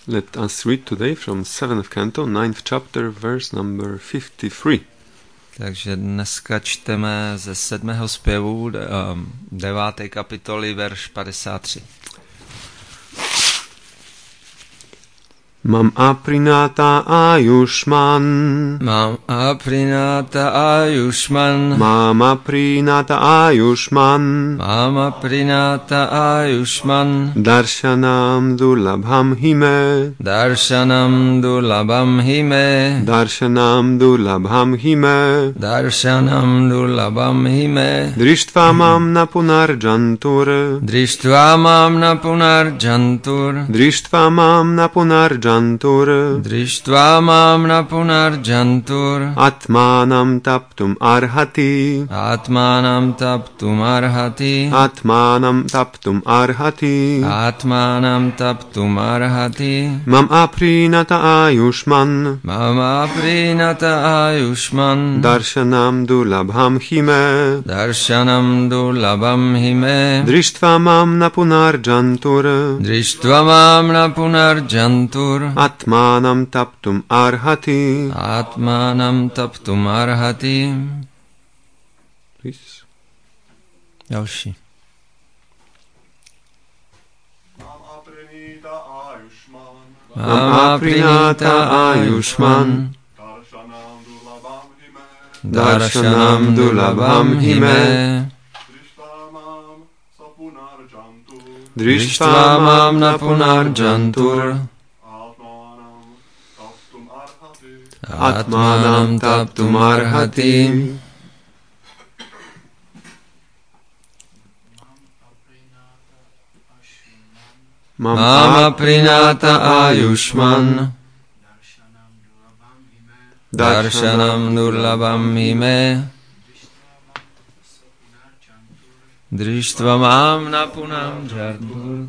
Let us read today from 7th canto, 9th chapter, verse number 53. Takže dneska čteme ze 7. zpěvu 9. kapitoly, verš 53. Mam aprinata ayushman. Mam aprinata ayushman. Mam aprinata ayushman. Mam aprinata ayushman. Darshanam dulabham hime. Darshanam dulabham hime. Darshanam dulabham hime. Darshanam dulabham hime. Drishtva mam na punarjantur. Drishtva mam na punarjantur. Drishtva mam na punarjantur. Drishtva mam na punarjantur. Atmanam taptum arhati. Atmanam taptum arhati. Atmanam taptum arhati. Atmanam taptum arhati. Mam aprinata ayushman. Mam aprinata ayushman. Darshanam dulabham hime. Darshanam dulabham hime. Drishtva mam na punarjantur. Drishtva mam na punarjantur. Atmanam taptum arhati. Atmanam taptum arhati. Please. Další. Mam aprinata ayushman. Darshanam dulabham hime. Drishtva mam na punarjantur. Atmanam taptum arhati. Mam aprinata ayushman. Darshanam dulabham hime. Drishtva mam na punarjantur.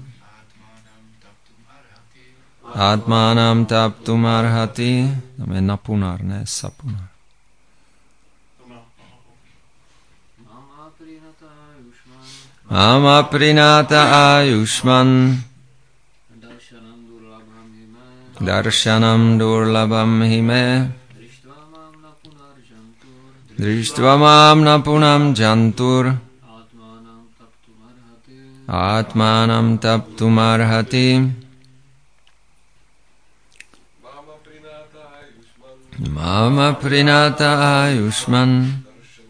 Atmanam taptum arhati. Tam je napunar, ne sapunar. Mam aprinata ayushman. Darshanam durlabham hime. Drishtva mam na punarjantur. Atmanam taptum arhati. Mam aprinata ayushman.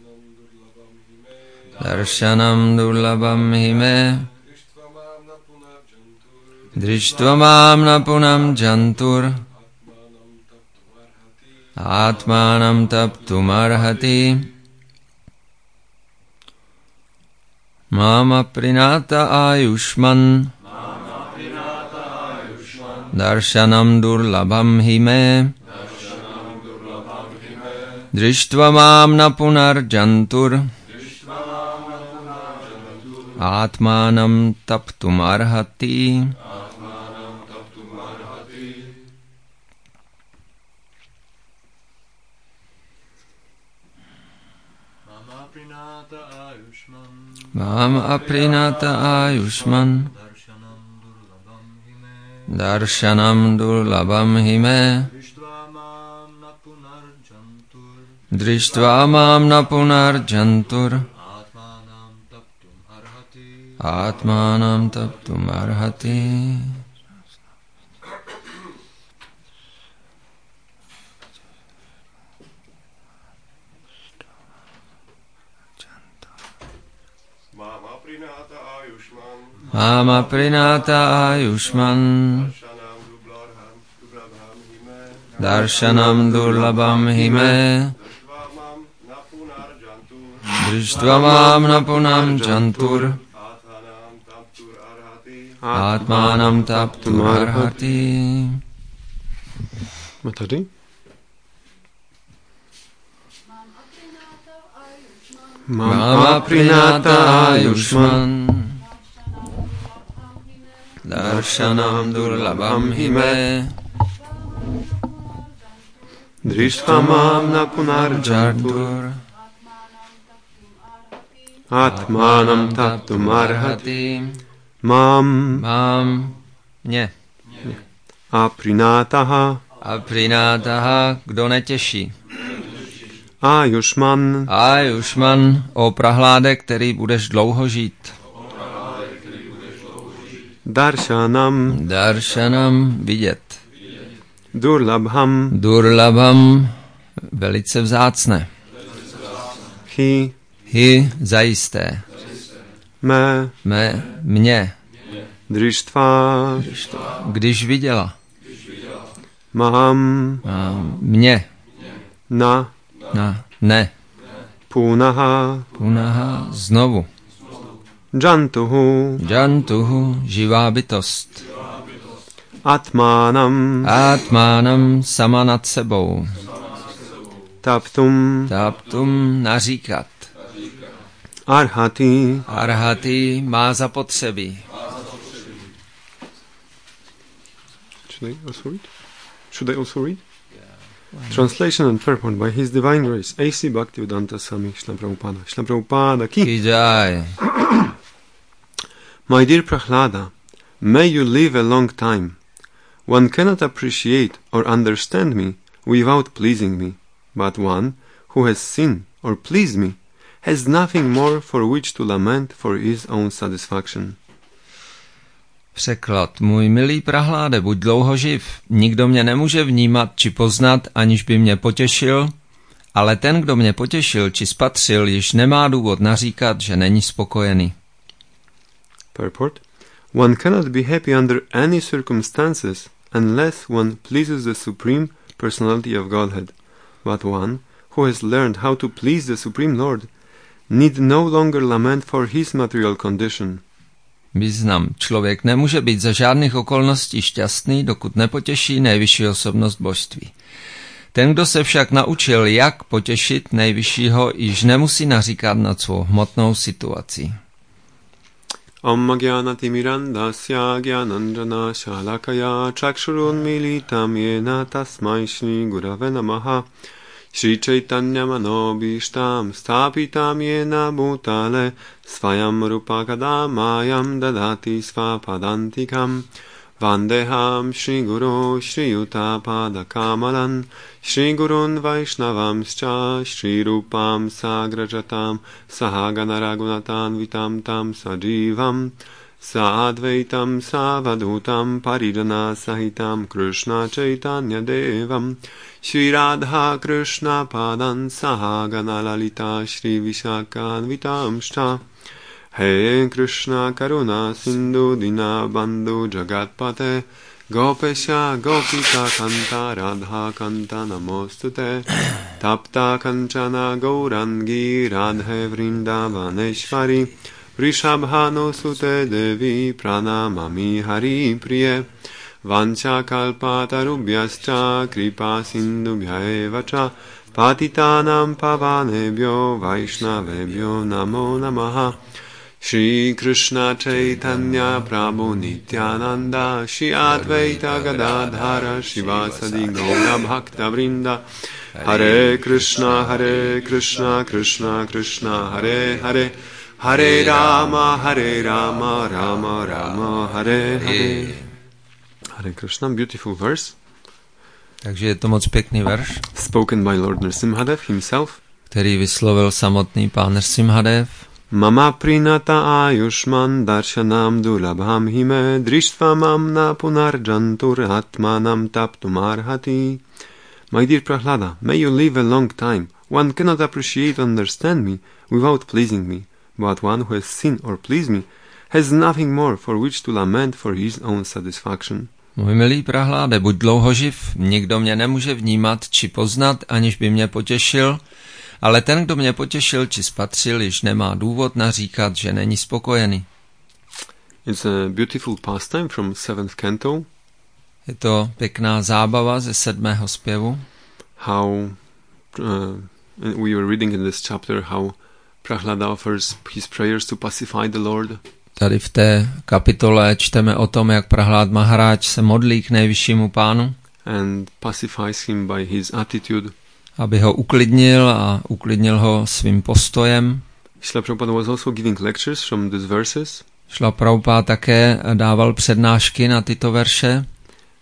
Darshanam durlabham hime. Drishtva mam na punarjantur. Atmanam taptum arhati. Mam aprinata ayushman. Darshanam durlabham hime. Drishtva mam na punarjantur. Atmanam taptum arhati. Mam aprinata ayushman. Darshanam durlabham hime. Drishtva mam na punarjantur. Atmanam taptum arhati. Mam aprinata ayushman. Darshanam durlabham hime. Drishtva mam na punarjantur. Atmanam taptum arhati. A tady? Mam aprinata ayushman. Darshanam durlabham hime. Drishtva mam na punarjantur. Atmanam taptum arhati. Mám. Ně. Aprinataha. Aprinataha, kdo netěší. Ayushman. Ayushman, o Prahláde, který budeš dlouho žít. Darshanam. Darshanam, vidět. Durlabham. Durlabham, velice vzácné. Hi, zajisté. Mě. Drishtva. Když viděla. Maham. Mě. Ne. Punaha. Znovu. Jantuhu, živá bytost. Atmanam, sama nad sebou. Taptum, naříkat. Arhati, má zapotřebí. Should I also read? Translation and purport by His Divine Grace, A.C. Bhaktivedanta Swami Srila Prabhupada. Srila Prabhupada ki jai. My dear Prahlada, may you live a long time. One cannot appreciate or understand me without pleasing me, but one who has seen or pleased me has nothing more for which to lament for his own satisfaction. Překlad. Můj milý Prahláde, buď dlouho živ. Nikdo mě nemůže vnímat či poznat, aniž by mě potěšil, ale ten, kdo mě potěšil či spatřil, již nemá důvod naříkat, že není spokojený. Purport. One cannot be happy under any circumstances unless one pleases the Supreme Personality of Godhead. But one who has learned how to please the Supreme Lord need no longer lament for his material condition. Význam. Člověk nemůže být za žádných okolností šťastný, dokud nepotěší nejvyšší osobnost božství. Ten, kdo se však naučil, jak potěšit nejvyššího, již nemusí naříkat nad svou hmotnou situací. Om Gyanatimirandasya Gyananjana Shalakaya Chakshurun Militam Yena Tasmai Shri Gurave Namaha Shri Chaitanya Manobishtam Stapitam Yena Bhutale Svayam Rupakadamayam Dadati Svapadantikam Vandeham Shri Guru Shri Yuta Padakamalan Shri Gurun Vaishnavamscha Shri Rupam Sagrajatam Sahagana Raghunatan Vitam Tam Sajivam Sadvaitam Savadhutam Parijana Sahitam Krishna Chaitanya Devam Shri Radha Krishna Padan Sahagana Lalita Shri Vishakan Vitamscha He Krishna Karuna Sindhu Dina Bandhu Jagatpate Gopesha Gopika Kanta Radha Kanta Namostute Tapta Kanchana Gaurangi Radhe Vrindavaneshvari Vrishabhano Sute Devi Pranamami Hari Priye Vancha Kalpatarubhyascha Kripa Sindhubhyaevacha Patitanam Pavanebhyo Vaishnavebhyo Namo Namaha Shri Krishna Chaitanya Prabhu Nityananda Shri Advaita Gadadhara Shivasadi Gaura Bhakta Vrinda Hare Krishna Krishna Krishna Hare Hare Hare Rama Rama Rama Hare Hare. Hare Krishna, beautiful verse. Takže je to moc pěkný verš. Spoken by Lord Nrsimhadev himself. Který vyslovil samotný pán Nrsimhadev. Mama prinata ayushman darshanam dulabham hime drishtvam na punarjantur atmanam taptumarhati. My dear Prahlada, may you live a long time. One cannot appreciate or understand me without pleasing me, but one who has seen or pleased me has nothing more for which to lament for his own satisfaction. Můj milý Prahláde, buď dlouho živ, nikdo mě nemůže vnímat či poznat, aniž by mě potěšil, ale ten, kdo mě potěšil či spatřil, již nemá důvod naříkat, že není spokojený. It's a beautiful pastime from 7th canto. Je to pěkná zábava ze 7. zpěvu. How we were reading in this chapter how Prahlada offers his prayers to pacify the Lord. Tady v té kapitole čteme o tom, jak Prahlad Maharáj se modlí k nejvyššímu pánu. And pacifies him by his attitude. Aby ho uklidnil a uklidnil ho svým postojem. Srila Prabhupada was also giving lectures from these verses. Srila Prabhupada také dával přednášky na tyto verše.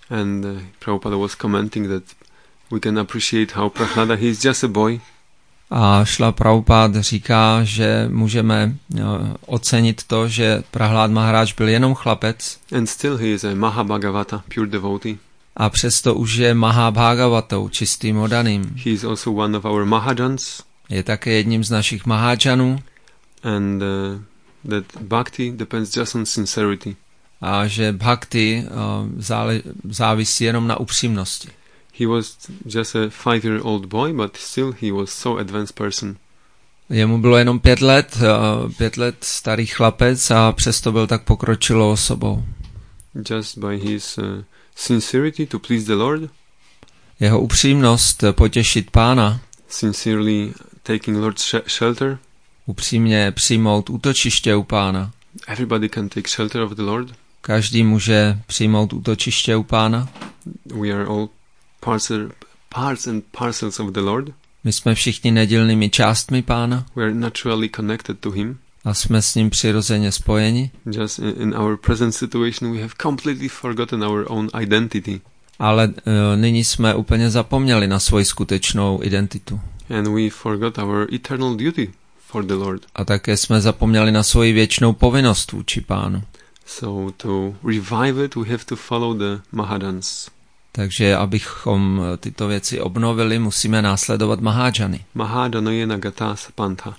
And Prabhupada was commenting that we can appreciate how Prahlada, he is just a boy. A Šla Prabhupád říká, že můžeme ocenit to, že Prahlad Maharaj byl jenom chlapec. And still he is a Mahabhagavata, pure devotee. A přesto už je Mahabhagavatou, čistým oddaným. He is also one of our Mahajans. Je také jedním z našich Mahajanů. And that bhakti depends just on sincerity. A že bhakti závisí jenom na upřímnosti. He was just a 5-year-old boy, but still he was so advanced person. Jemu bylo jenom 5 let starý chlapec a přesto byl tak pokročilou osobou. Just by his sincerity to please the Lord. Jeho upřímnost potěšit Pána. Sincerely taking Lord's shelter. Upřímně přijmout útočiště u Pána. Everybody can take shelter of the Lord. Každý může přijmout útočiště u Pána. We are all parts and parcels of the Lord. My jsme všichni nedílnými částmi Pána. We are naturally connected to him. A jsme s ním přirozeně spojeni. Just in our present situation we have completely forgotten our own identity. Ale nyní jsme úplně zapomněli na svoji skutečnou identitu. And we forgot our eternal duty for the Lord. A také jsme zapomněli na svoji věčnou povinnost vůči Pánu. So to revive it we have to follow the Mahajans. Takže abychom tyto věci obnovili, musíme následovat Mahajany. Mahajanayena gata sapantha.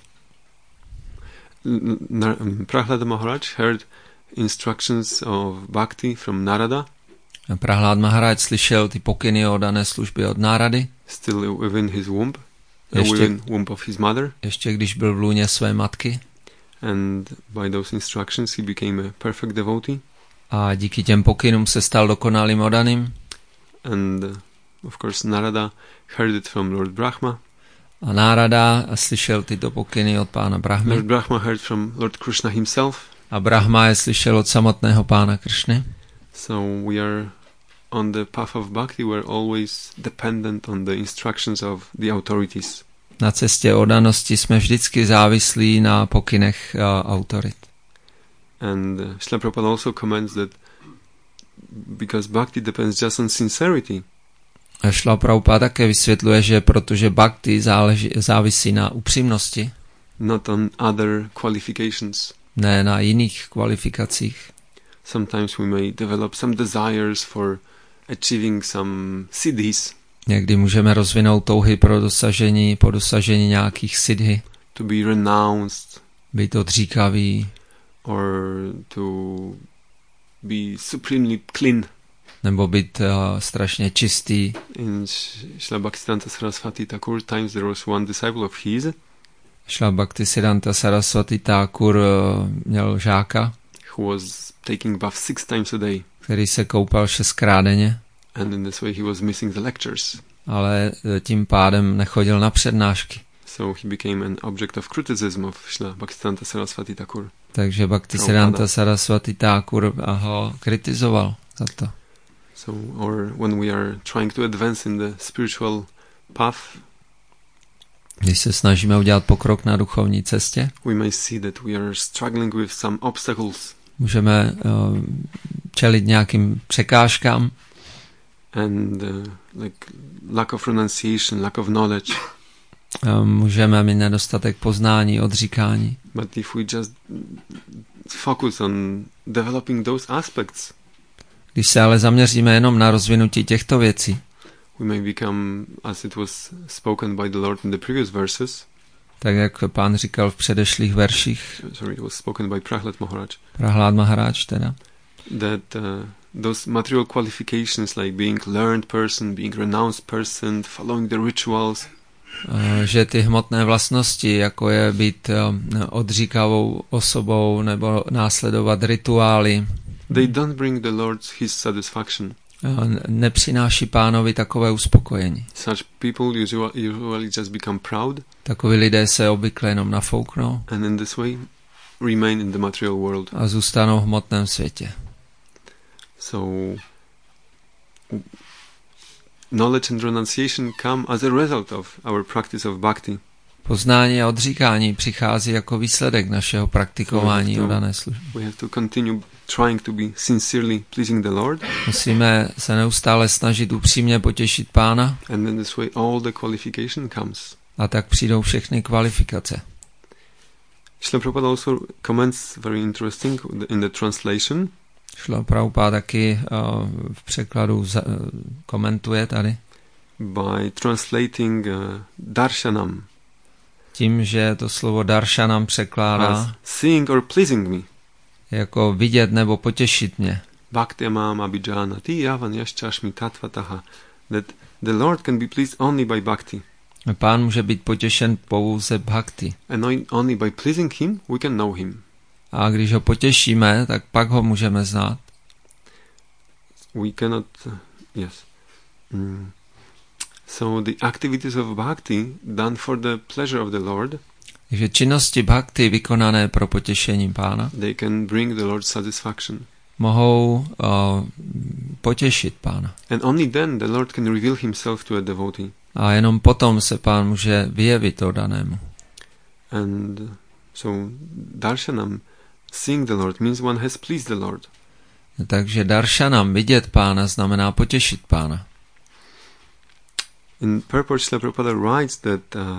Prahlada Maharaj heard instructions of bhakti from Narada. Prahlad Maharaj slyšel ty pokyny o dané služby od Nárady. Still within his womb. Within womb of his mother. Ještě když byl v lůně své matky. And by those instructions he became a perfect devotee. A díky těm pokynům se stal dokonalým oddaným. And of course Narada heard it from Lord Brahma. A Nárada slyšel tyto pokyny od pána Brahmy. Lord Brahma heard from Lord Krishna himself. A Brahma je slyšel od samotného pána Krishny. So we are on the path of bhakti, we are always dependent on the instructions of the authorities. Na cestě oddanosti jsme vždycky závislí na pokynech autorit. And Srila Prabhupada also comments that because bhakti depends just on sincerity. A Šla Prabhupada také vysvětluje, že protože bhakti závisí na upřímnosti, not on other qualifications. Ne na jiných kvalifikacích. Sometimes we may develop some desires for achieving some siddhis. Někdy můžeme rozvinout touhy po dosažení nějakých siddhi. To be renounced. Být odříkavý. Or to be supremely clean. Nebo být strašně čistý. In Srila Bhaktisiddhanta Saraswati Thakur times there was one disciple of his. Srila Bhaktisiddhanta Saraswati Thakur měl žáka, who was taking bath 6 times a day. Který se koupal 6krát denně. And in this way he was missing the lectures. Ale tím pádem nechodil na přednášky. So he became an object of criticism of Srila Bhaktisiddhanta Saraswati Thakur. Takže Bhaktisiddhanta Saraswati Thakur ho kritizoval za to. So, or when we are trying to advance in the spiritual path, když se snažíme udělat pokrok na duchovní cestě, we may see that we are struggling with some obstacles. Můžeme čelit nějakým překážkám. And like lack of renunciation, lack of knowledge. Můžeme mít nedostatek poznání, odříkání. But if we just focus on developing those aspects, když se ale zaměříme jenom na rozvinutí těchto věcí, we may become, as it was spoken by the Lord in the previous verses, tak jak pán říkal v předešlých verších, sorry, it was spoken by Prahlad Maharaj. Prahlad Maharaj teda. That those material qualifications like being learned person, being renounced person, following the rituals, že ty hmotné vlastnosti, jako je být odříkavou osobou nebo následovat rituály, they don't bring the Lord his satisfaction. Nepřináší pánovi takové uspokojení. Such people usually just become proud. Takoví lidé se obvykle jenom nafouknou. And in this way remain in the material world. A zůstanou v hmotném světě. So knowledge and renunciation come as a result of our practice of bhakti. Poznání a odříkání přichází jako výsledek našeho praktikování dané služby. We have to continue trying to be sincerely pleasing the Lord. Musíme se neustále snažit upřímně potěšit Pána. And then this way all the qualification comes. A tak přijdou všechny kvalifikace. Srila Prabhupada also comments very interesting in the translation. Srila Prabhupada taky v překladu komentuje tady. By translating darshanam. Tím, že to slovo darshanam překládá seeing or pleasing me. Jako vidět nebo potěšit mě. Bhaktyamam abhijanati yavan yaschashmi tatvataha. That the Lord can be pleased only by bhakti. Pán může být potěšen pouze bhakti. And only by pleasing him we can know him. A když ho potěšíme, tak pak ho můžeme znát. We cannot So the activities of bhakti done for the pleasure of the Lord. Takže činnosti bhakti vykonané pro potěšení Pána. They can bring the Lord satisfaction. Mohou potěšit Pána. And only then the Lord can reveal himself to a devotee. A jenom potom se Pán může vyjevit to danému. And so darshanam, seeing the Lord, means one has pleased the Lord. Takže darshanam, vidět Pána, znamená potěšit Pána. In purport, Srila Prabhupada writes that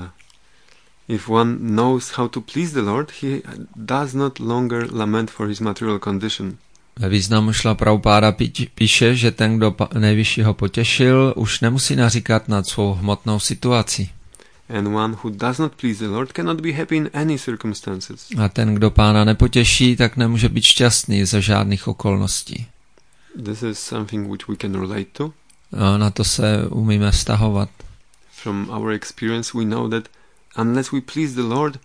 if one knows how to please the Lord, he does not longer lament for his material condition. Ve významu Srila Prabhupada píše, že ten, kdo nejvyššího potěšil, už nemusí naříkat nad svou hmotnou situací. And one who does not please the Lord cannot be happy in any circumstances. A ten, kdo Pána nepotěší, tak nemůže být šťastný za žádných okolností. This is something which we can relate to. A na to se umíme vztahovat. From our experience we know that unless we please the Lord,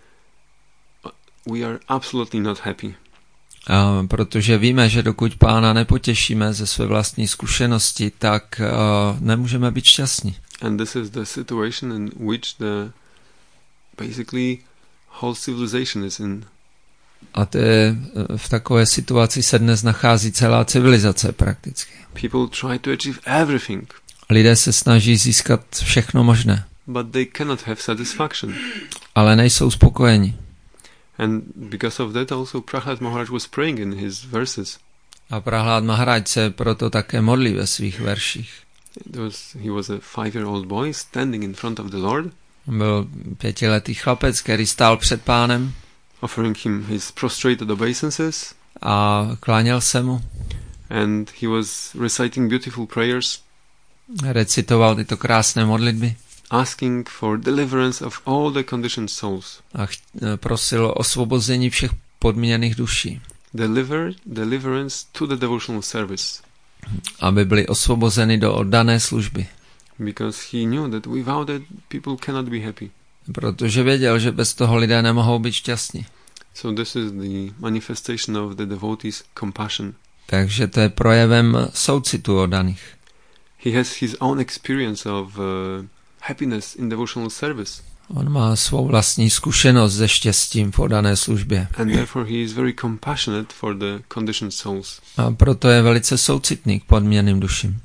we are absolutely not happy. Protože víme, že dokud Pána nepotěšíme ze své vlastní zkušenosti, tak nemůžeme být šťastní. And this is the situation in which the basically whole civilization is in. A to je, v takové situaci se dnes nachází celá civilizace prakticky. People try to achieve everything. Lidé se snaží získat všechno možné. But they cannot have satisfaction. Ale nejsou spokojeni. And because of that also Prahlad Maharaj was praying in his verses. A Prahlad Maharaj se proto také modlí ve svých verších. He was a 5-year-old boy standing in front of the Lord. Byl 5letý chlapec, který stál před Pánem. Offering him his prostrated obeisances. A kláněl se mu. And he was reciting beautiful prayers. Recitoval tyto krásné modlitby. Asking for deliverance of all the conditioned souls. A prosil o osvobození všech podmíněných duší. Deliverance to the devotional service. Aby byli osvobozeni do oddané služby. Because he knew that without it people cannot be happy. Protože věděl, že bez toho lidé nemohou být šťastní. So this is the manifestation of the devotees' compassion. Takže to je projevem soucitu oddaných. He has his own experience of happiness in devotional service. On má svou vlastní zkušenost se štěstím v oddané službě. And therefore he is very compassionate for the conditioned souls. A proto je velice soucitný k podmíněným duším.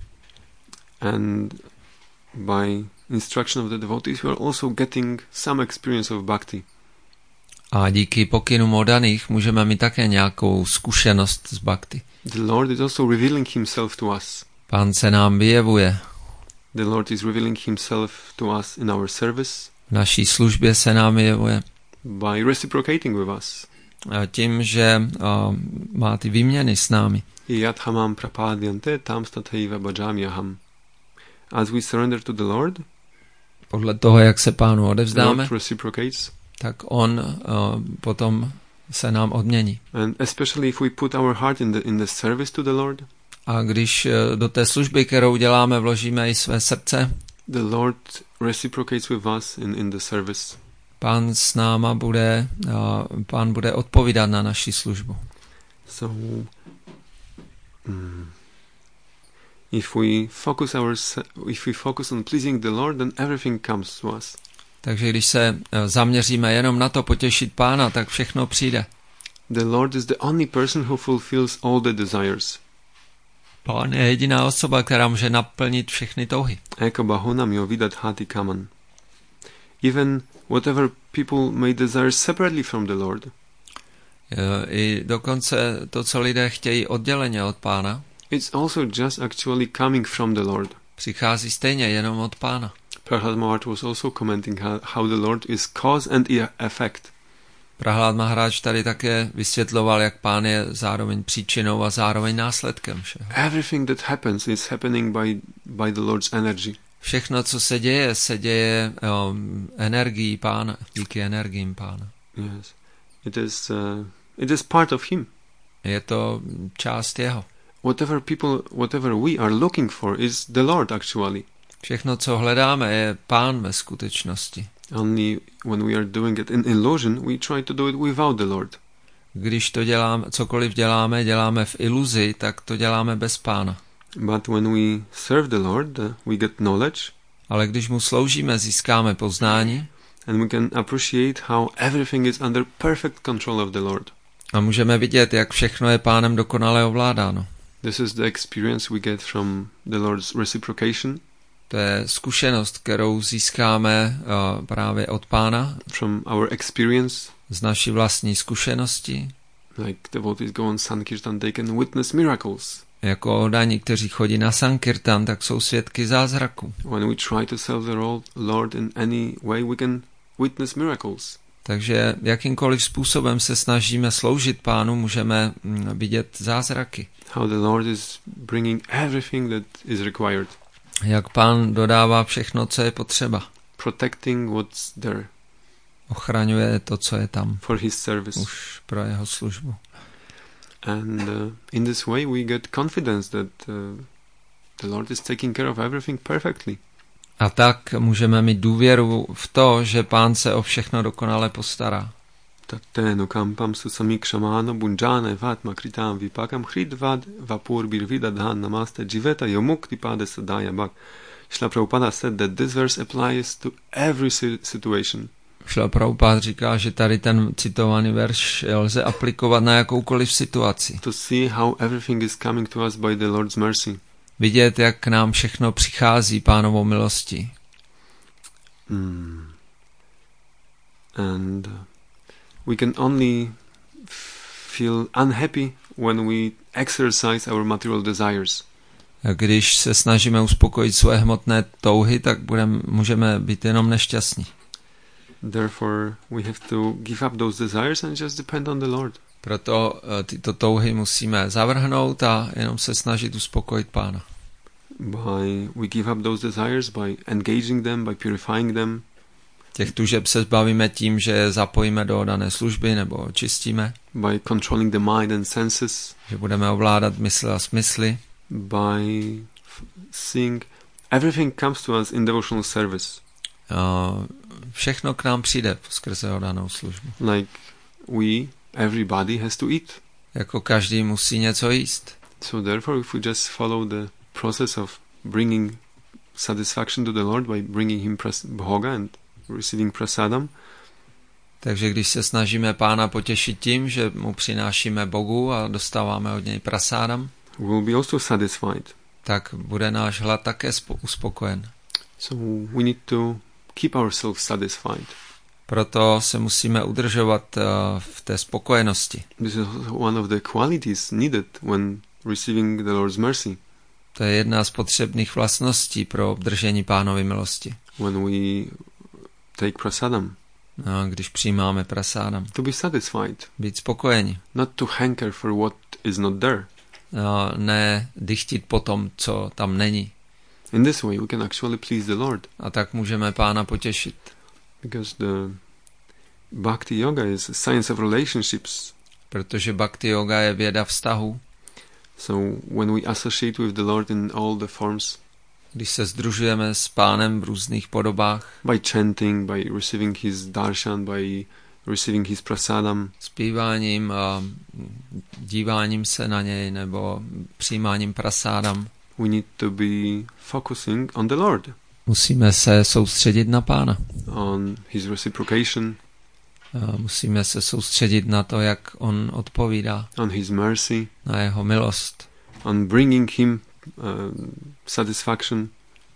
And by instruction of the devotees we are also getting some experience of bhakti. A díky pokynům oddaných můžeme mít také nějakou zkušenost z bhakti. The Lord is also revealing himself to us. Pán se nám vyjevuje. The Lord is revealing himself to us in our service. V naší službě se nám vyjevuje. By reciprocating with us. A tím, že má ty výměny s námi. Yadhamam prapadyante tam stathaiva bhajamyaham. As we surrender to the Lord, podle toho, jak se Pánu odevzdáme, tak on potom se nám odmění. And especially if we put our heart in the service to the Lord, a když do té služby, kterou děláme, vložíme i své srdce, the Lord reciprocates with us in the service. Pán s náma bude, Pán bude odpovídat na naši službu. So, if we focus on pleasing the Lord, then everything comes to us. Takže když se zaměříme jenom na to potěšit Pána, tak všechno přijde. The Lord is the only person who fulfills all the desires. Pán je jediná osoba, která může naplnit všechny touhy. Eka bahunam jo vidat hati kaman. even whatever people may desire separately from the Lord. I dokonce to, co lidé chtějí odděleně od Pána, It's also just actually coming from the Lord. přichází stejně jenom od Pána. Prahlad Maharaj was also commenting how the Lord is cause and effect. Prahlad Maharaj tady také vysvětloval, jak Pán je zároveň příčinou a zároveň následkem všeho. Everything that happens is happening by the Lord's energy. Všechno, co se děje energií Pána, díky energiím Pána. Yes, it is part of Him. Je to část jeho. Whatever we are looking for is the Lord actually. Všechno, co hledáme, je Pán ve skutečnosti. Only when we are doing it in illusion, we try to do it without the Lord. Když to děláme, cokoliv děláme v iluzi, tak to děláme bez Pána. But when we serve the Lord, we get knowledge. Ale když mu sloužíme, získáme poznání. And we can appreciate how everything is under perfect control of the Lord. A můžeme vidět, jak všechno je Pánem dokonale ovládáno. This is the experience we get from the Lord's reciprocation. To je zkušenost, kterou získáme právě od Pána. From our experience. Z naší vlastní zkušenosti. Like devotees go on Sankirtan, they can witness miracles. Jako daní, kteří chodí na Sankirtan, tak jsou svědky zázraku. When we try to serve the Lord in any way, we can witness miracles. Takže jakýmkoliv způsobem se snažíme sloužit Pánu, můžeme vidět zázraky. How the Lord is bringing everything that is required. Jak Pán dodává všechno, co je potřeba. Protecting what's there. Ochraňuje to, co je tam. For his service. Už pro jeho službu. And in this way we get confidence that the Lord is taking care of everything perfectly. A tak můžeme mít důvěru v to, že Pán se o všechno dokonale postará. Tatteno kampam susamikshamaano bunjane vatma kritam vipakam hridvad vapur birvidadhan namaste jiveta yomukti pade sadaya bhak. Shla Prabhupada said that this verse applies to every situation. Šla Prabhupada říká, že tady ten citovaný verš lze aplikovat na jakoukoliv situaci. To see how everything is coming to us by the Lord's mercy. Vidět, jak k nám všechno přichází Pánovou milostí. And we can only feel unhappy when we exercise our material desires. Když se snažíme uspokojit své hmotné touhy, tak můžeme být jenom nešťastní. Therefore we have to give up those desires and just depend on the Lord. Proto tyto touhy musíme zavrhnout a jenom se snažit uspokojit Pána. We give up those desires by engaging them, by purifying them. Těch tužeb se zbavíme tím, že zapojíme do dané služby nebo čistíme. By controlling the mind and senses. Že budeme ovládat mysl a smysly. By seeing everything comes to us in devotional service. Všechno k nám přijde skrze danou službu. Like everybody has to eat. Jako každý musí něco jíst. So therefore if we just follow the process of bringing satisfaction to the Lord by bringing him bhoga and receiving prasadam. Takže když se snažíme Pána potěšit tím, že mu přinášíme Bogu a dostáváme od něj prasádam, we will be also satisfied. Tak bude náš hlad také uspokojen. So we need to keep ourselves satisfied. Proto se musíme udržovat v té spokojenosti. This is one of the qualities needed when receiving the Lord's mercy. To je jedna z potřebných vlastností pro obdržení Pánovy milosti. When we take prasadam. Když přijímáme prasádam. To be satisfied. Být spokojeni. Not to hanker for what is not there. Ne dychtit po tom, co tam není. In this way we can actually please the Lord. A tak můžeme Pána potěšit. Because the bhakti yoga is a science of relationships. Protože bhakti yoga je věda vztahu. So when we associate with the Lord in all the forms, když se sdružujeme s Pánem v různých podobách, by chanting, by receiving his darshan, by receiving his prasadam, zpíváním a díváním se na něj nebo přijímáním prasádam, we need to be focusing on the Lord. Musíme se soustředit na Pána. On his reciprocation. Musíme se soustředit na to, jak on odpovídá. On his mercy. Na jeho milost. On bringing him satisfaction.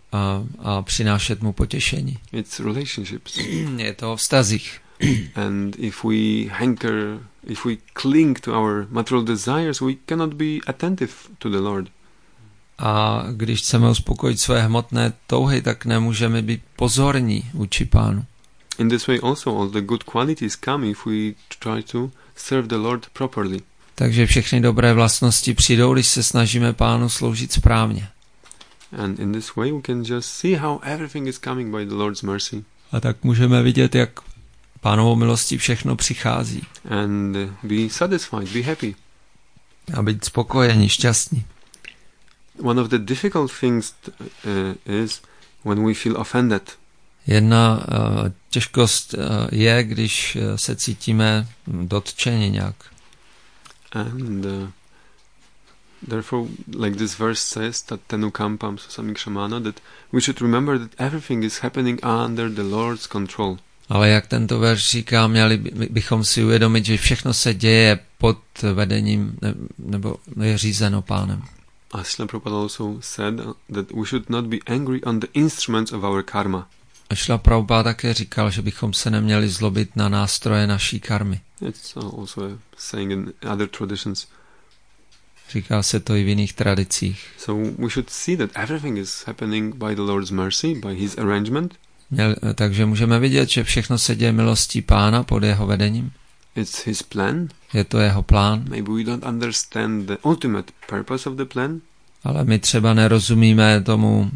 a přinášet mu potěšení. It's relationships. Je to o vztazích. And if we cling to our material desires, we cannot be attentive to the Lord. A když chceme uspokojit své hmotné touhy, tak nemůžeme být pozorní vůči Pánu. In this way also all the good qualities come if we try to serve the Lord properly. Takže všechny dobré vlastnosti přijdou, když se snažíme Pánu sloužit správně. And in this way we can just see how everything is coming by the Lord's mercy. A tak můžeme vidět, jak Pánovou milostí všechno přichází. And be satisfied, be happy. A být spokojení, šťastní. One of the difficult things is when we feel offended. Jedna těžkost je, když se cítíme dotčeni nějak. And therefore, like this verse says, Tattenu kampam susamikshmana, that we should remember that everything is happening under the Lord's control. Ale jak tento verš říká, měli bychom si uvědomit, že všechno se děje pod vedením nebo je řízeno Pánem. As Srila Prabhupada also said that we should not be angry on the instruments of our karma. A Srila Prabhupada také říkal, že bychom se neměli zlobit na nástroje naší karmy. It's also a saying in other traditions. Říká se to i v jiných tradicích. So we should see that everything is happening by the Lord's mercy, by His arrangement. Takže můžeme vidět, že všechno se děje milostí Pána pod jeho vedením. It's His plan. Je to jeho plán. Maybe we don't understand the ultimate purpose of the plan. Ale my třeba nerozumíme tomu,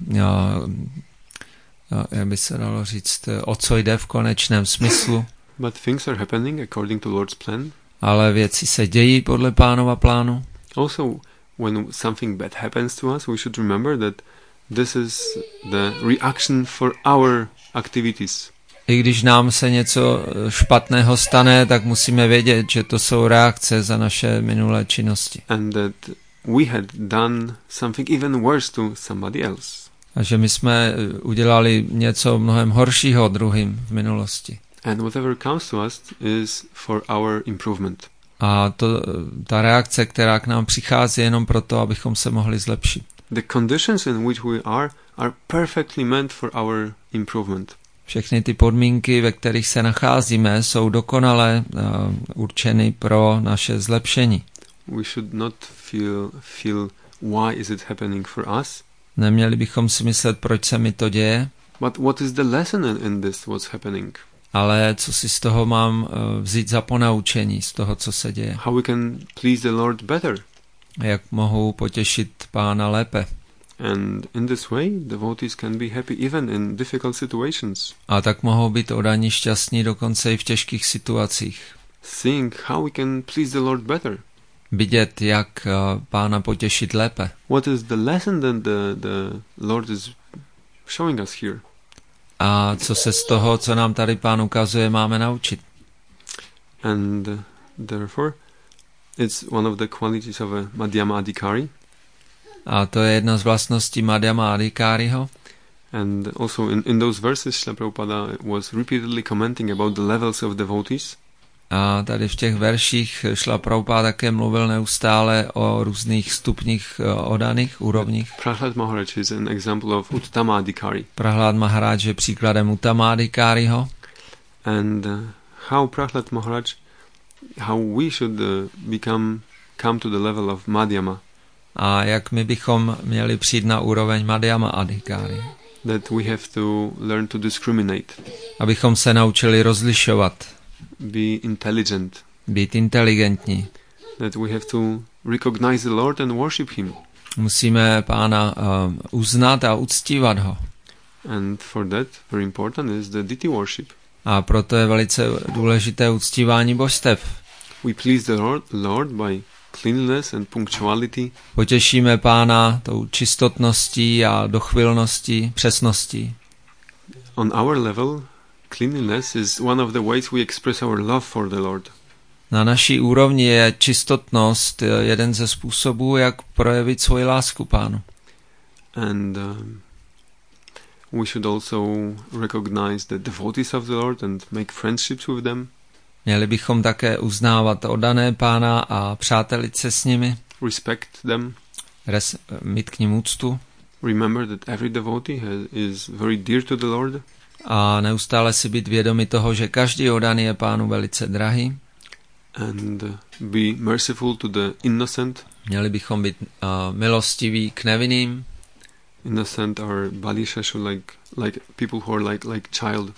jak by se dalo říct, o co jde v konečném smyslu. But things are happening according to Lord's plan. Ale věci se dějí podle Pánova plánu. Also, when something bad happens to us, we should remember that this is the reaction for our activities. I když nám se něco špatného stane, tak musíme vědět, že to jsou reakce za naše minulé činnosti. And that we had done something even worse to somebody else. A že my jsme udělali něco mnohem horšího druhým v minulosti. And whatever comes to us is for our improvement. A ta reakce, která k nám přichází, je jenom proto, abychom se mohli zlepšit. The conditions in which we are perfectly meant for our improvement. Všechny ty podmínky, ve kterých se nacházíme, jsou dokonale určeny pro naše zlepšení. We should not feel why is it happening for us. Neměli bychom si myslet, proč se mi to děje. But what is the lesson in this what's happening? Ale co si z toho mám vzít za ponaučení, z toho, co se děje? How we can please the Lord better? Jak mohu potěšit Pána lépe? And in this way, devotees can be happy even in difficult situations. A tak mohou být oddaní šťastní dokonce i v těžkých situacích. Seeing how we can please the Lord better. Vidět, jak Pána potěšit lépe. What is the lesson that the Lord is showing us here? A co se z toho, co nám tady Pán ukazuje, máme naučit? And therefore, it's one of the qualities of a Madhyama Adhikari. A to je jedna z vlastností Madhyama Adhikariho. And also in those verses, Srila Prabhupada was repeatedly commenting about the levels of devotees. A tady v těch verších Srila Prabhupada také mluvil neustále o různých stupních oddaných úrovních. Prahlad Maharaj is an example of Uttama Adhikari. Prahlad Maharaj je příkladem Uttama Adhikariho. And how Prahlad Maharaj, how we should come to the level of Madhyama. A jak my bychom měli přijít na úroveň Madhyama Adhikari. That we have to learn to discriminate. Abychom se naučili rozlišovat. Be intelligent. Být inteligentní. That we have to recognize the Lord and worship Him. Musíme Pána uznat a uctívat ho. And for that, very important is the deity worship. A proto je velice důležité uctívání božstev. We please the Lord by cleanliness and punctuality. Potěšíme Pána tou čistotností a dochvilností, přesností. On our level, cleanliness is one of the ways we express our love for the Lord. Na naší úrovni je čistotnost jeden ze způsobů, jak projevit svoji lásku Pánu. And we should also recognize the devotees of the Lord and make friendships with them. Měli bychom také uznávat oddané Pána a přátelit se s nimi. Respect them. Mít k nim úctu. remember that every devotee is very dear to the Lord. A neustále si být vědomi toho, že každý oddaný je Pánu velice drahý. And be merciful to the innocent. Měli bychom být milostiví k nevinným. Innocent are balishashu, like people who are like child.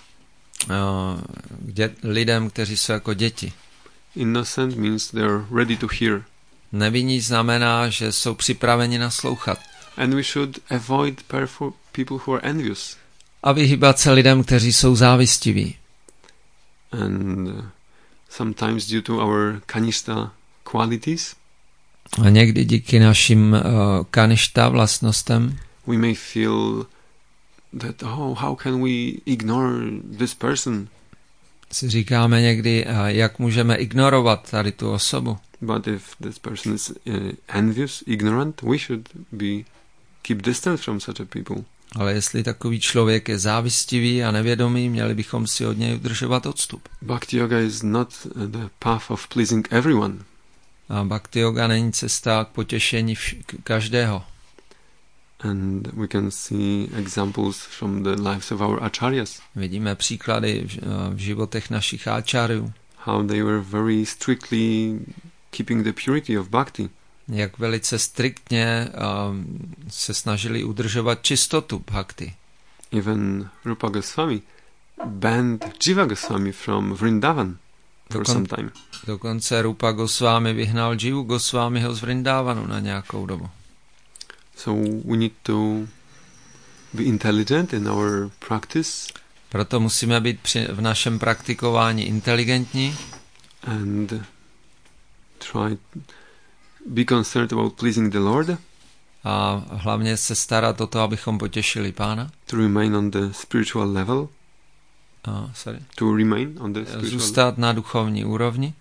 Lidem, kteří jsou jako děti. Innocent means they are ready to hear. Nevinní znamená, že jsou připraveni naslouchat. And we should avoid people who are envious. A vyhýbat se lidem, kteří jsou závistiví. And sometimes due to our kanishta qualities, a někdy díky našim kaništa vlastnostem, we may feel that, how can we ignore this person? Si říkáme někdy, jak můžeme ignorovat tady tu osobu. But if this person is envious, ignorant, we should keep distance from such a people. Ale jestli takový člověk je závistivý a nevědomý, měli bychom si od něj udržovat odstup. Bhakti yoga is not the path of pleasing everyone. A bhakti yoga není cesta k potěšení každého. And we can see examples from the lives of our acharyas. Vidíme příklady v životech našich áčáryů. How they were very strictly keeping the purity of bhakti. Jak velice striktně se snažili udržovat čistotu bhakti. Even Rupa Goswami banned Jiva Goswami from Vrindavan for some time. Dokonce Rupa Goswami vyhnal Jivu Goswamiho z Vrindavanu na nějakou dobu. So we need to be intelligent in our practice. Proto musíme být v našem praktikování inteligentní. And try be concerned about pleasing the Lord. A hlavně se starat o to, abychom potěšili Pána. To remain on the spiritual level. To remain on the spiritual Zůstat na duchovní úrovni.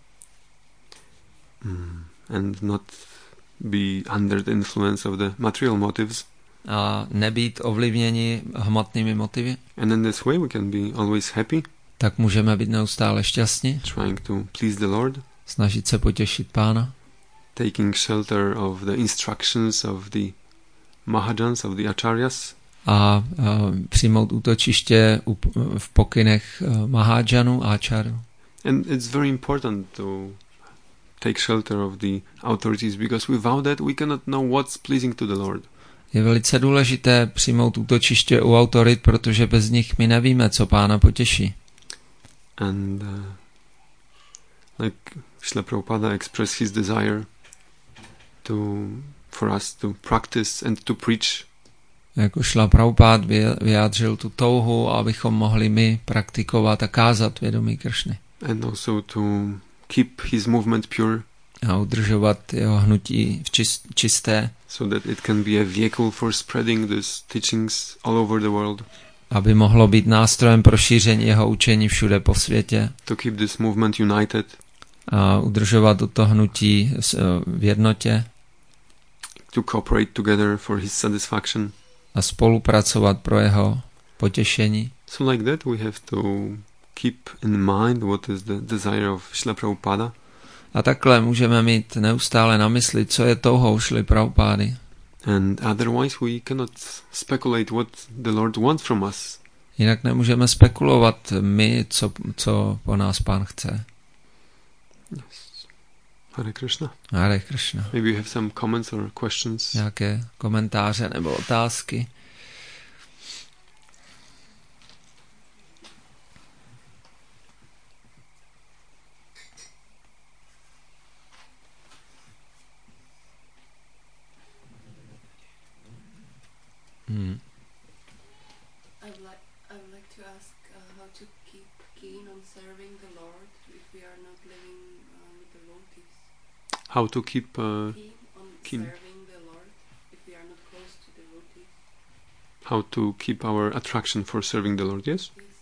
And not be under the influence of the material motives. A nebýt ovlivněni hmotnými motivy. And in this way we can be always happy. Tak můžeme být neustále šťastní. Trying to please the Lord. Snažit se potěšit Pána. Taking shelter of the instructions of the Mahajans, of the acharyas. A přijmout útočiště v pokynech Mahajanů a áčárů. And it's very important to take shelter of the authorities, because without that we cannot know what's pleasing to the Lord. Je velice důležité přijmout útočiště u autorit, protože bez nich my nevíme, co Pána potěší. And like Srila Prabhupada expressed his desire for us to practice and to preach. Jako Srila Prabhupada vyjádřil tu touhu, abychom mohli my praktikovat a kázat vědomí Kršny. And also to keep his movement pure. A udržovat jeho hnutí čisté. So that it can be a vehicle for spreading these teachings all over the world. Aby mohlo být nástrojem pro šíření jeho učení všude po světě. To keep this movement united. A udržovat toto hnutí v jednotě. To cooperate together for his satisfaction. A spolupracovat pro jeho potěšení. So like that we have to keep in mind what is the desire of Srila Prabhupada. A takhle můžeme mít neustále na mysli, co je touhou Šrily Prabhupády. And otherwise we cannot speculate what the Lord wants from us. Jinak nemůžeme spekulovat my, co po nás Pán chce. Yes. Hare Krishna. Hare Krishna. Maybe you have some comments or questions. Nějaké komentáře nebo otázky. I would like to ask how to keep keen on serving the Lord if we are not living with the devotees. How to keep keen on serving the Lord if we are not close to devotees. How to keep our attraction for serving the Lord, yes? Yes.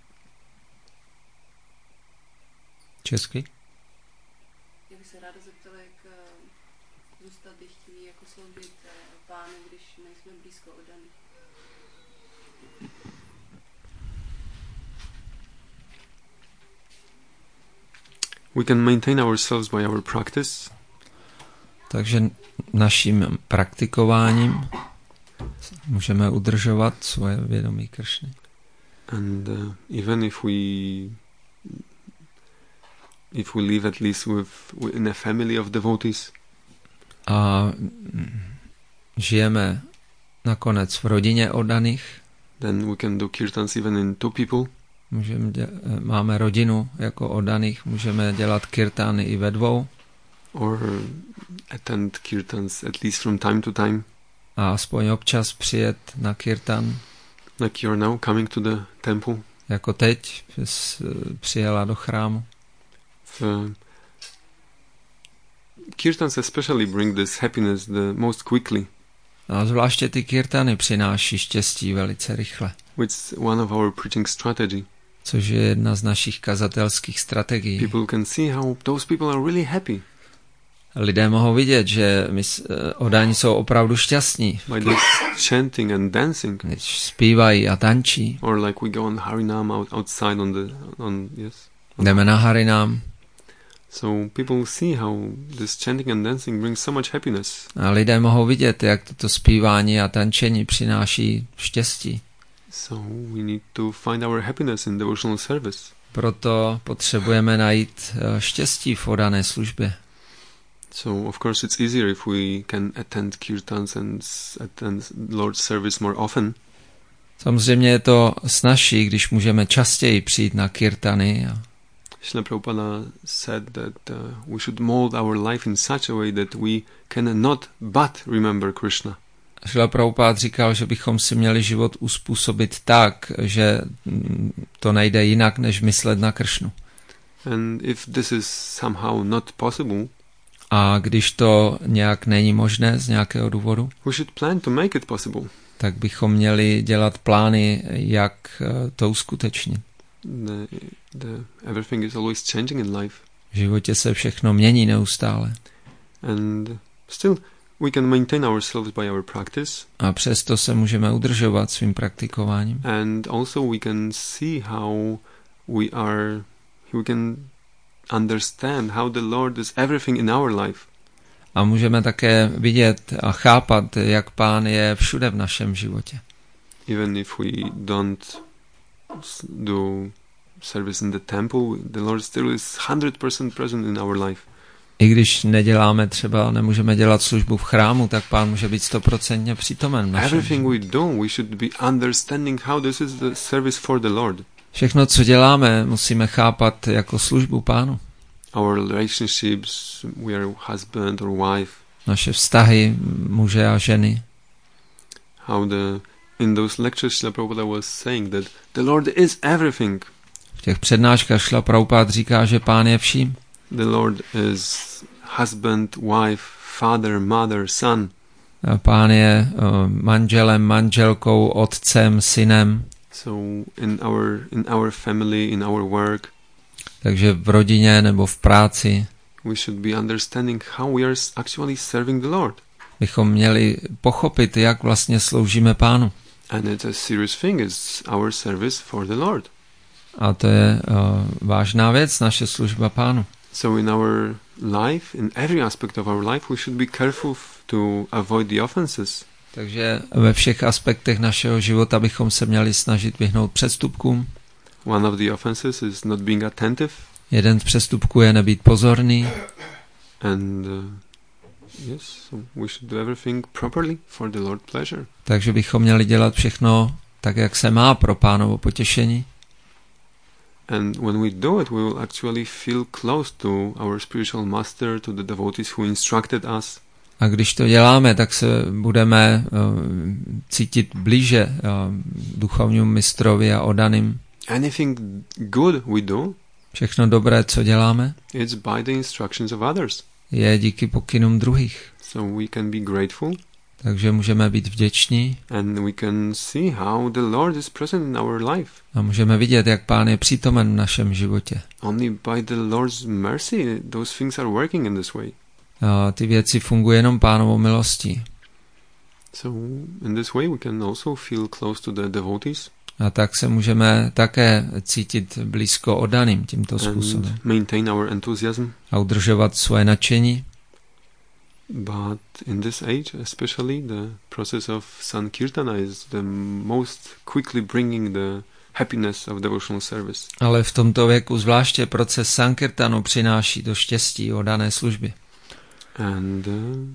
Česky? Já bych se ráda zeptala, jak zůstat chtivý jako sloužit Pánu, když nejsme blízko oddaní. We can maintain ourselves by our practice. Takže naším praktikováním můžeme udržovat svoje vědomí Kršny. And even if we live at least in a family of devotees, a žijeme nakonec v rodině oddaných, then we can do kirtans even in 2 people. Máme rodinu jako oddaných, můžeme dělat kirtány i ve 2. Or attend kirtans at least from time to time. A aspoň občas přijet na kirtan. Like you're now coming to the temple. Jako teď přijela do chrámu. Kirtans especially bring this happiness the most quickly. A zvláště ty kirtany přináší štěstí velice rychle. Which is one of our preaching strategy. Což je jedna z našich kazatelských strategií. People can see how those people are really happy. Lidé mohou vidět, že oddaní jsou opravdu šťastní. By this chanting and dancing. Když zpívají a tančí. Or like we go on Harinam outside yes. Jdeme na Harinam. So people see how this chanting and dancing brings so much happiness. A lidé mohou vidět, jak toto zpívání a tančení přináší štěstí. So we need to find our happiness in devotional service. Proto potřebujeme najít štěstí v oddané službě. So of course it's easier if we can attend kirtans and attend Lord's service more often. Samozřejmě je to snazší, když můžeme častěji přijít na kirtany. Srila Prabhupada said that we should mold our life in such a way that we cannot but remember Krishna. Srila Prabhupada říkal, že bychom si měli život uspůsobit tak, že to nejde jinak, než myslet na Kršnu. And if this is somehow not possible, a když to nějak není možné z nějakého důvodu, we should plan to make it possible. Tak bychom měli dělat plány, jak to uskutečnit. Everything is always changing in life. V životě se všechno mění neustále. And still we can maintain ourselves by our practice. A přesto se můžeme udržovat svým praktikováním. And also we can see how we can understand how the Lord is everything in our life. A můžeme také vidět a chápat, jak Pán je všude v našem životě. Even if we don't do service in the temple, the Lord still is 100% present in our life. I když nemůžeme dělat službu v chrámu, tak Pán může být 100% přítomen v našem Everything we do, we should be understanding how this is the service for the Lord. Všechno, co děláme, musíme chápat jako službu Pánu. Our relationships, we are husband or wife. Naše vztahy muže a ženy. How in those lectures Srila Prabhupada was saying that the Lord is everything. V těch přednáškách Srila Prabhupada říká, že Pán je vším. The Lord is husband, wife, father, mother, son. A Pán je manželem, manželkou, otcem, synem. So in our family, in our work. Takže v rodině nebo v práci. We should be understanding how we are actually serving the Lord. Bychom měli pochopit, jak vlastně sloužíme Pánu. And it's a serious thing, it's our service for the Lord. A to je vážná věc, naše služba Pánu. So in our life, in every aspect of our life, we should be careful to avoid the offenses. Takže ve všech aspektech našeho života bychom se měli snažit vyhnout přestupkům. One of the offenses is not being attentive. Jeden z přestupků je nebýt pozorný. And yes, so we should do everything properly for the Lord's pleasure. Takže bychom měli dělat všechno tak, jak se má pro Pánovo potěšení. And when we do it, we will actually feel close to our spiritual master, to the devotees who instructed us. A když to děláme, tak se budeme cítit blíže duchovnímu mistrovi a oddaným. Anything good we do, všechno dobré, co děláme, it's by the instructions of others. Je díky pokynům druhých. So we can be grateful. Takže můžeme být vděční. And we can see how the Lord is present in our life. A můžeme vidět, jak Pán je přítomen v našem životě. Only by the Lord's mercy those things are working in this way. A ty věci fungují jenom Pánovou milostí. So in this way we can also feel close to the devotees. A tak se můžeme také cítit blízko oddaným tímto způsobem. Maintain our enthusiasm. A udržovat svoje nadšení. But in this age, especially, the process of Sankirtana is the most quickly bringing the happiness of devotional service. Ale v tomto věku zvláště proces Sankirtanu přináší to štěstí o dané službě. And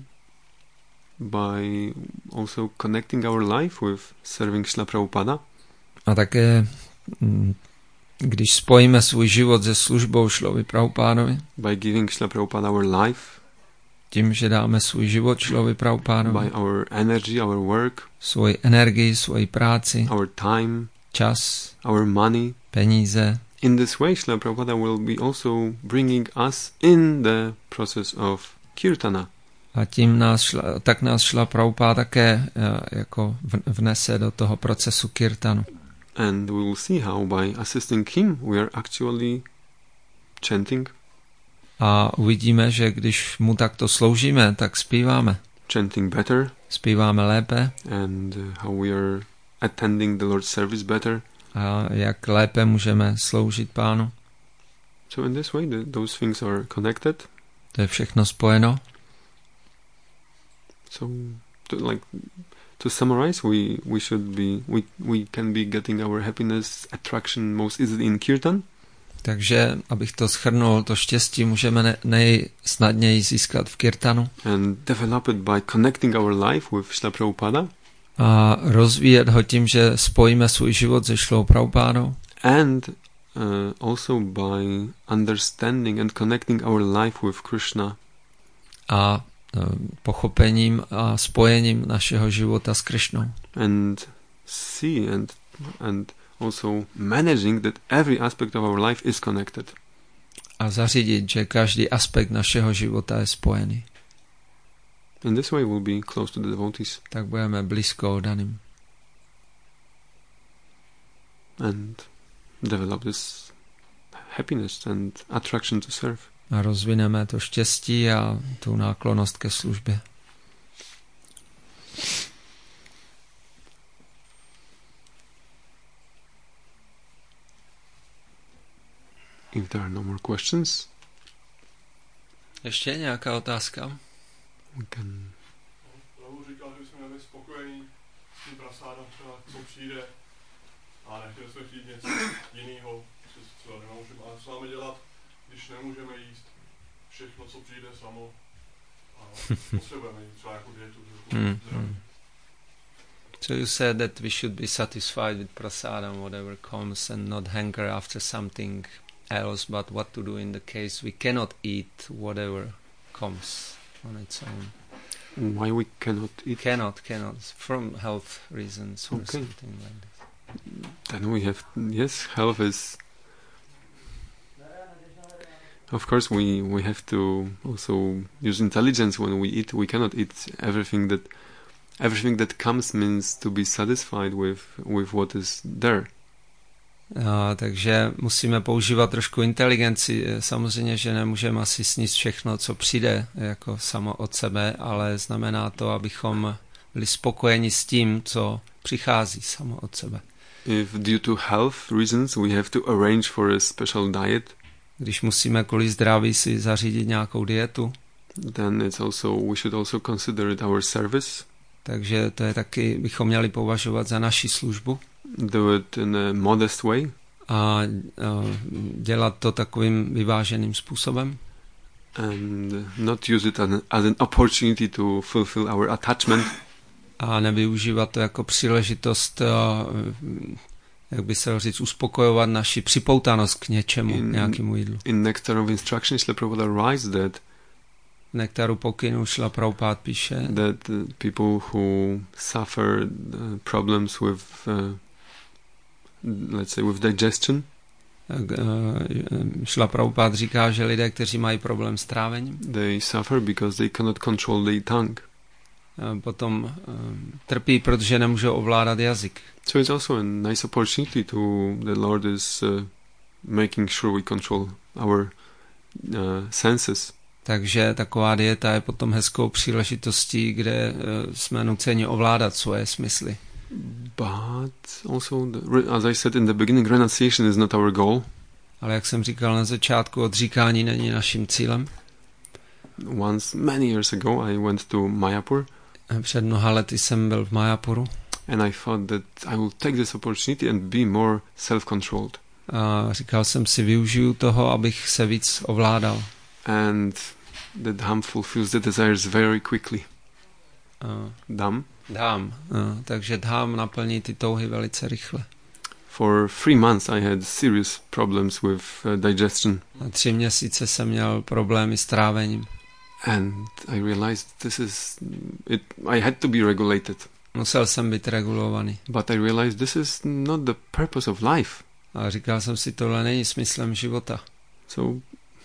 by also connecting our life with serving Srila Prabhupada. A také, když spojíme svůj život se službou Šrilovi Prabhupádovi, by giving Srila Prabhupada our life, tím, že dáme svůj život Šrilovi Prabhupádovi, by our energy, our work, svoji energii, svoji práci, our time, čas, our money, peníze. in this way Srila Prabhupada will be also bringing us in the process of Kirtana. A tím tak nás Šrila Prabhupáda také jako vnese do toho procesu kirtanu. And we will see how by assisting him we are actually chanting. A uvidíme, že když mu takto sloužíme, tak zpíváme. Chanting better. Zpíváme lépe. And how we are attending the Lord's service better. A jak lépe můžeme sloužit Pánu. So in this way those things are connected. To je všechno spojeno. So to summarize, we can be getting our happiness attraction most easily in Kirtan. Takže, abych to shrnul, to štěstí můžeme nejsnadněji získat v kirtanu. And develop it by connecting our life with Srila Prabhupada. A rozvíjet ho tím, že spojíme svůj život se Šrilou Prabhupádou. And also by understanding and connecting our life with Krishna. A pochopením a spojením našeho života s Krišnou. And see and also managing that every aspect of our life is connected. A zařídit, že každý aspekt našeho života je spojený. In this way we'll be close to the devotees. Tak budeme blízko oddaným. And develop this happiness and attraction to serve. A rozvineme to štěstí a tu náklonnost ke službě. If there are no more questions, ještě nějaká otázka? We can... Pravu říkal, že jsme nebyli spokojení s tím prasádem, třeba co přijde, a nechtěli jsme chtít něco jiného, co nemůžeme, ale co máme dělat, když nemůžeme jíst všechno, co přijde samo, a potřebujeme jít třeba jako dietu. So you said that we should be satisfied with prasadam, whatever comes, and not hanker after something else, but what to do in the case we cannot eat whatever comes on its own. Why we cannot eat? Cannot, from health reasons or Okay. something like this. Then we have, yes, health is... Of course, we have to also use intelligence when we eat. We cannot eat everything that comes means to be satisfied with what is there. Takže musíme používat trošku inteligenci. Samozřejmě, že nemůžeme asi sníst všechno, co přijde jako samo od sebe, ale znamená to, abychom byli spokojeni s tím, co přichází samo od sebe. If due to health reasons we have to arrange for a special diet, když musíme kvůli zdraví si zařídit nějakou dietu, then we should also consider it our service. Takže to je taky, bychom měli považovat za naši službu. Do it in a modest way. A dělat to takovým vyváženým způsobem. And not use it as an opportunity to fulfill our attachment. A nevyužívat to jako příležitost, jak by se říct, uspokojovat naši připoutanost k něčemu, nějakému jídlu. In Nectar of Instruction, Srila Prabhupada writes that Nektaru pokynu Srila Prabhupada píše, that people who suffer problems with, let's say, with digestion, Srila Prabhupada říká, že lidé, kteří mají problém s trávením, they suffer because they cannot control their tongue. Potom trpí, protože nemůžou ovládat jazyk. So it's also a nice opportunity the Lord is making sure we control our senses. Takže taková dieta je potom hezkou příležitostí, kde jsme nuceni ovládat svoje smysly. But also, as I said in the beginning, renunciation is not our goal. Ale jak jsem říkal na začátku, odříkání není naším cílem. once, many years ago, I went to Mayapur. Před mnoha lety jsem byl v Mayapuru. And I thought that I will take this opportunity and be more self-controlled. A říkal jsem si, využiju toho, abych se víc ovládal. And the Dham fulfills the desires very quickly. Dham? Dham. Takže Dham naplní ty touhy velice rychle. For 3 months I had serious problems with digestion. 3 měsíce jsem měl problémy s trávením. And I realized I had to be regulated. Musel jsem být regulovaný. But I realized this is not the purpose of life. A říkal jsem si, tohle není smyslem života. So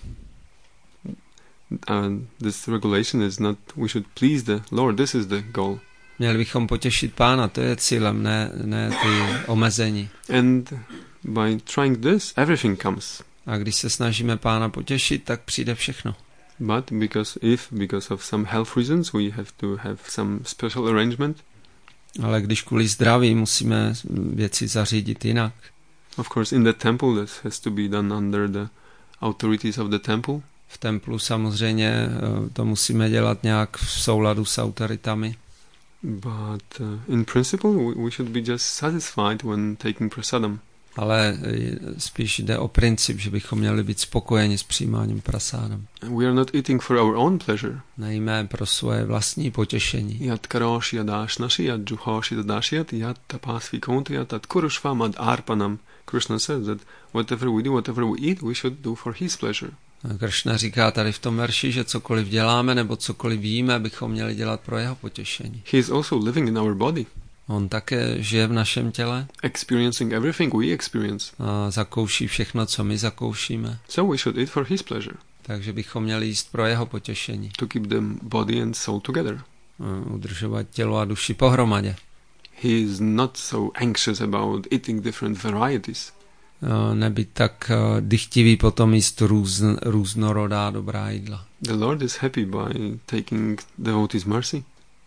this regulation is not, we should please the Lord, this is the goal. Měli bychom potěšit Pána, to je cílem, ne ty omezení. And by trying this, everything comes. A když se snažíme Pána potěšit, tak přijde všechno. But because of some health reasons we have to have some special arrangement. Ale když kvůli zdraví musíme věci zařídit jinak. Of course in the temple this has to be done under the authorities of the temple. V templu samozřejmě to musíme dělat nějak v souladu s autoritami. But in principle we should be just satisfied when taking prasadam. Ale spíš jde o princip, že bychom měli být spokojeni s přijímáním prasádem. We are not eating for our own pleasure. Nejíme pro svoje vlastní potěšení. Yat karoshi yadashnashi yat juhoshi dadashyat yat tapasvi kontriyat tat kurushvam ad arpanam. Krishna says that whatever we do, whatever we eat, we should do for his pleasure. Krishna říká tady v tom verši, že cokoliv děláme nebo cokoliv jíme, bychom měli dělat pro jeho potěšení. He is also living in our body. On také žije v našem těle. Experiencing everything we experience. A zakouší všechno, co my zakoušíme. So we should eat for his pleasure. Takže bychom měli jíst pro jeho potěšení. To keep the body and soul together. Udržovat tělo a duši pohromadě. He is not so anxious about eating different varieties. Nebyt tak dychtivý potom jíst různorodá dobrá jídla. The Lord is happy by taking devotees' mercy.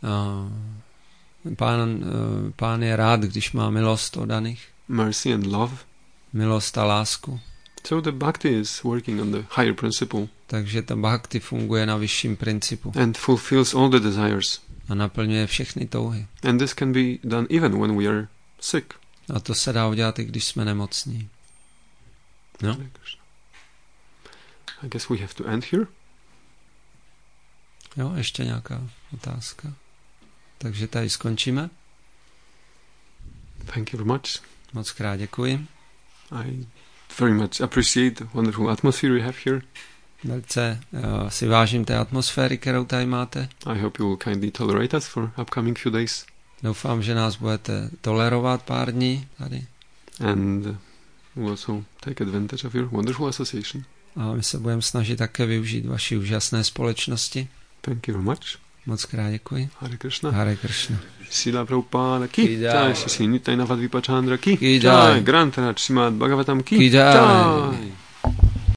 Pán je rád, když má milost oddaných. Mercy and love. Milost a lásku. So the bhakti is working on the higher principle. Takže ta bhakti funguje na vyšším principu. And fulfills all the desires. A naplňuje všechny touhy. And this can be done even when we are sick. A to se dá udělat, i když jsme nemocní. No? I guess we have to end here. Jo, ještě nějaká otázka. Takže tady skončíme. Thank you very much. Moc krát děkuji. I very much appreciate the wonderful atmosphere we have here. Velice si vážím té atmosféry, kterou tady máte. I hope you will kindly tolerate us for upcoming few days. Doufám, že nás budete tolerovat pár dní tady. And we'll also take advantage of your wonderful association. A my se budeme snažit také využít vaší úžasné společnosti. Thank you very much. Moc krát děkuji. Hare Krishna. Hare Krishna. Srila Prabhupada ki jai. Shri Nityananda Vipachandra ki jai. jai. Granth Raj Srimad Bhagavatam ki jai. jai.